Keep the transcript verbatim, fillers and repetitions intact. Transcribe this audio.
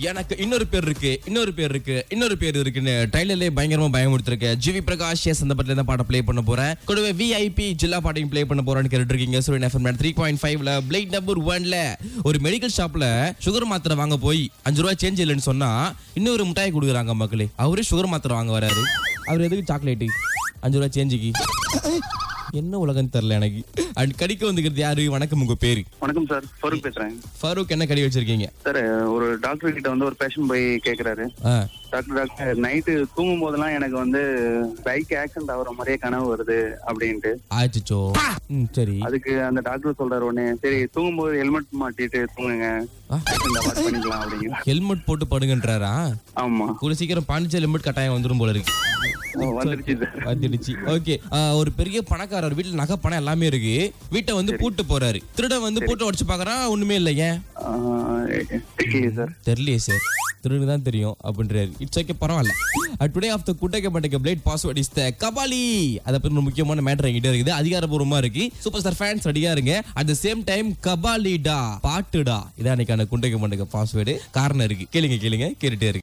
எனக்கு இன்னொரு பேர் இருக்கு இன்னொரு பேர் இருக்கு இன்னொரு பேர் இருக்குன்னு ட்ரைலர்லயே பயங்கரமா பயமுறுத்திருக்கு. ஜிவி பிரகாஷ் எஸ் அந்த படத்துல பாட்ட ப்ளே பண்ண போறேன். கூடவே விஐபி ஜில்லா பாட்டையும் ப்ளே பண்ண போறேன்னு கேட்டுட்டு இருக்கீங்க. சூரியன் எஃப்எம் த்ரீ பாயிண்ட் ஃபைவ்ல பிளேட் நம்பர் ஒன்ல ஒரு மெடிக்கல் ஷாப்ல சுகர் மாத்திரை வாங்க போய் அஞ்சு ரூபாய் சேஞ்ச் இல்லைன்னு சொன்னா இன்னொரு மிட்டாய் கொடுக்குறாங்க மக்களே. அவரே சுகர் மாத்திரை வாங்க வராரு. அவர் எதுக்கு சாக்லேட்டு அஞ்சு ரூபாய் சேஞ்சுக்கு? என்ன உலகம் தெரியல எனக்கு. அண்ட் கடிக்க வந்துக்கிறது யாரு? வணக்கம், உங்க பேரு? வணக்கம் சார், ஃபருக் பேசுறேன். ஃபருக், என்ன கடி வச்சிருக்கீங்க சார்? ஒரு டாக்டர் கிட்ட வந்து ஒரு பேஷண்ட் போய் கேக்குறாரு, டாக்டர் டாக்டர் நைட்டு தூங்கும் போதெல்லாம் எனக்கு வந்து பைக் ஆக்சிடென்ட் ஆகுற மாதிரியே கனவு வருது அப்படின்ட்டு. ஆச்சோ, சரி. அதுக்கு அந்த டாக்டர் சொல்றாரு உடனே, சரி தூங்கும் போது ஹெல்மெட் மாட்டிட்டு தூங்குங்க, பண்ணிக்கலாம் அப்படிங்கிற. ஹெல்மெட் போட்டு படுங்கன்றாரா? ஆமா, ஒரு சீக்கிரம் பாண்டிச்சேரி ஹெல்மெட் கட்டாயம் வந்துடும் போல இருக்கு. வந்துடுச்சு. ஓகே, ஒரு பெரிய பணக்காரர் வீட்டுல நகை பணம் எல்லாமே இருக்கு. வீட்டை வந்து பூட்டு போறாரு. திருடன் வந்து பூட்டை உடைச்சு பாக்குறான், ஒண்ணுமே இல்லைங்க. தெரியலையே சார், திருடு தான் தெரியும் அப்படின்றாரு. இட்ஸ் ஓகே, பரவாயில்ல. டுடே ஆஃப் த குட்டக பட்டக plate password is the Kabali. அத பத்தி ஒரு முக்கியமான மேட்டர் என்கிட்ட இருக்குது, அதிகாரப்பூர்வமா இருக்கு. சூப்பர் ஸ்டார் ஃபேன்ஸ் ரெடியா இருங்க. அட் த சேம் டைம் கபாலிடா பாட்டுடா, இதான் இன்னைக்கான குண்டக பட்டக பாஸ்வேர்டு. காரணம் இருக்கு, கேளுங்க கேளுங்க கேட்டுட்டே இருக்கு.